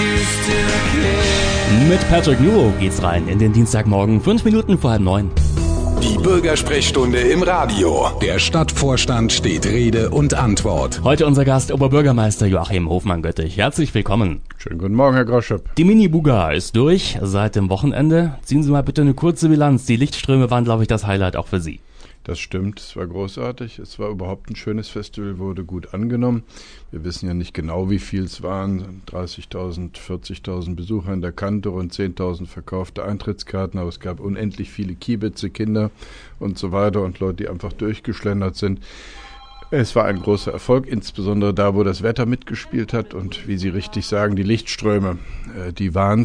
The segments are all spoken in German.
Mit Patrick Newell geht's rein in den Dienstagmorgen, 5 Minuten vor 8:30. Die Bürgersprechstunde im Radio. Der Stadtvorstand steht Rede und Antwort. Heute unser Gast, Oberbürgermeister Joachim Hofmann-Göttich. Herzlich willkommen. Schönen guten Morgen, Herr Groschöp. Die Mini-Buga ist durch seit dem Wochenende. Ziehen Sie mal bitte eine kurze Bilanz. Die Lichtströme waren, glaube ich, das Highlight auch für Sie. Das stimmt, es war großartig. Es war überhaupt ein schönes Festival, wurde gut angenommen. Wir wissen ja nicht genau, wie viel es waren. 30.000, 40.000 Besucher in der Kante, rund 10.000 verkaufte Eintrittskarten. Aber es gab unendlich viele Kiebitze, Kinder und so weiter und Leute, die einfach durchgeschlendert sind. Es war ein großer Erfolg, insbesondere da, wo das Wetter mitgespielt hat. Und wie Sie richtig sagen, die Lichtströme, die waren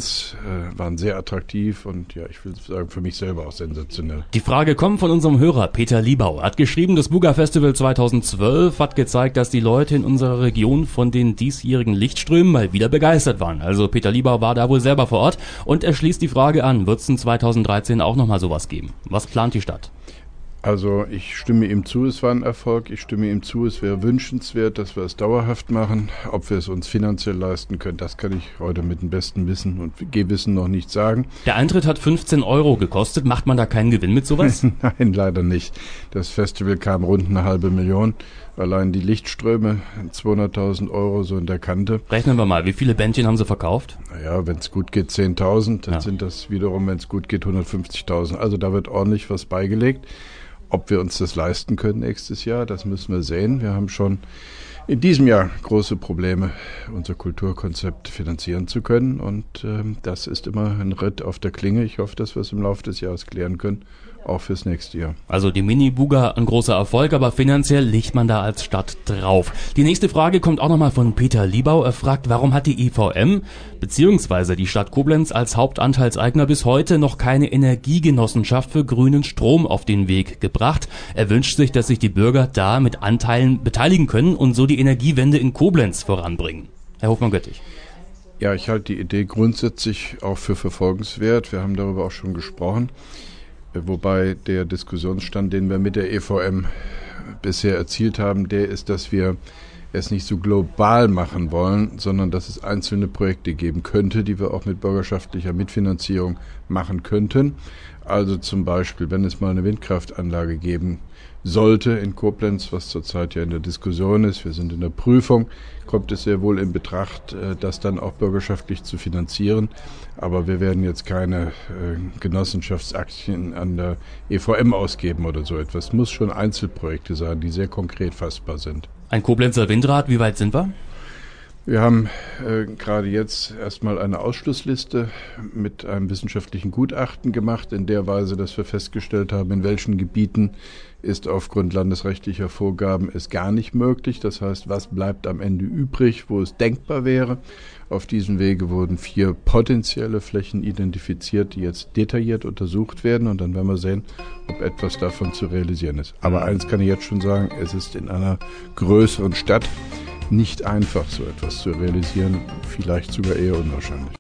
sehr attraktiv und ja, ich will sagen, für mich selber auch sensationell. Die Frage kommt von unserem Hörer Peter Liebau. Er hat geschrieben, das Buga Festival 2012 hat gezeigt, dass die Leute in unserer Region von den diesjährigen Lichtströmen mal wieder begeistert waren. Also Peter Liebau war da wohl selber vor Ort und er schließt die Frage an, wird es in 2013 auch nochmal sowas geben? Was plant die Stadt? Also ich stimme ihm zu, es war ein Erfolg. Ich stimme ihm zu, es wäre wünschenswert, dass wir es dauerhaft machen. Ob wir es uns finanziell leisten können, das kann ich heute mit dem besten Wissen und Gewissen noch nicht sagen. Der Eintritt hat 15 € gekostet. Macht man da keinen Gewinn mit sowas? Nein, leider nicht. Das Festival kam rund 500.000. Allein die Lichtströme, 200.000 € so in der Kante. Rechnen wir mal, wie viele Bändchen haben Sie verkauft? Naja, wenn es gut geht 10.000, dann sind das wiederum, wenn es gut geht, 150.000. Also da wird ordentlich was beigelegt. Ob wir uns das leisten können nächstes Jahr, das müssen wir sehen. Wir haben schon in diesem Jahr große Probleme, unser Kulturkonzept finanzieren zu können. Und das ist immer ein Ritt auf der Klinge. Ich hoffe, dass wir es im Laufe des Jahres klären können, auch fürs nächste Jahr. Also die Mini-Buga ein großer Erfolg, aber finanziell liegt man da als Stadt drauf. Die nächste Frage kommt auch nochmal von Peter Liebau. Er fragt, warum hat die IVM bzw. die Stadt Koblenz als Hauptanteilseigner bis heute noch keine Energiegenossenschaft für grünen Strom auf den Weg gebracht? Er wünscht sich, dass sich die Bürger da mit Anteilen beteiligen können und so die Energiewende in Koblenz voranbringen. Herr Hofmann-Göttich. Ja, ich halte die Idee grundsätzlich auch für verfolgenswert. Wir haben darüber auch schon gesprochen. Wobei der Diskussionsstand, den wir mit der EVM bisher erzielt haben, der ist, dass wir es nicht so global machen wollen, sondern dass es einzelne Projekte geben könnte, die wir auch mit bürgerschaftlicher Mitfinanzierung machen könnten. Also zum Beispiel, wenn es mal eine Windkraftanlage geben sollte in Koblenz, was zurzeit ja in der Diskussion ist, wir sind in der Prüfung, kommt es sehr wohl in Betracht, das dann auch bürgerschaftlich zu finanzieren. Aber wir werden jetzt keine Genossenschaftsaktien an der EVM ausgeben oder so etwas. Es muss schon Einzelprojekte sein, die sehr konkret fassbar sind. Ein Koblenzer Windrad, wie weit sind wir? Wir haben gerade jetzt erstmal eine Ausschlussliste mit einem wissenschaftlichen Gutachten gemacht, in der Weise, dass wir festgestellt haben, in welchen Gebieten ist aufgrund landesrechtlicher Vorgaben es gar nicht möglich. Das heißt, was bleibt am Ende übrig, wo es denkbar wäre. Auf diesem Wege wurden 4 potenzielle Flächen identifiziert, die jetzt detailliert untersucht werden. Und dann werden wir sehen, ob etwas davon zu realisieren ist. Aber eins kann ich jetzt schon sagen, es ist in einer größeren Stadt nicht einfach, so etwas zu realisieren, vielleicht sogar eher unwahrscheinlich.